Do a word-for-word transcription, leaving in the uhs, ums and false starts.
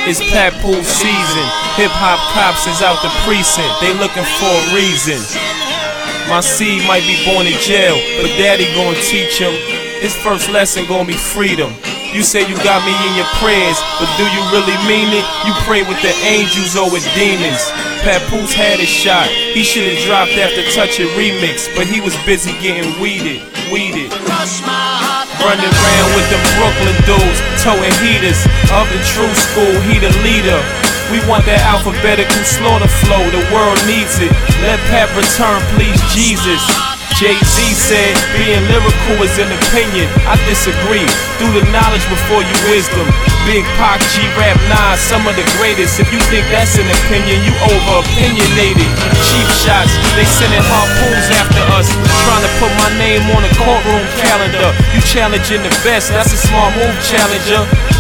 It's Papoose season. Hip hop cops is out the precinct. They looking for a reason. My seed might be born in jail, but daddy gonna teach him. His first lesson gonna be freedom. You say you got me in your prayers, but do you really mean it? You pray with the angels or with demons. Papoose had his shot. He should've dropped after touching remix, but he was busy getting weeded, weeded. Running around with the Brooklyn dudes, towing heaters. Of the true school, he the leader. We want that alphabetical slaughter flow, the world needs it. Let Pap return, please Jesus. Jay-Z said, being lyrical is an opinion. I disagree. Do the knowledge before you wisdom. Big Pac, G-Rap, Nas, some of the greatest. If you think that's an opinion, you over-opinionated. Cheap shots, they sending harpoons after us, trying to put my name on a courtroom calendar. You challenging the best, that's a smart move, challenger.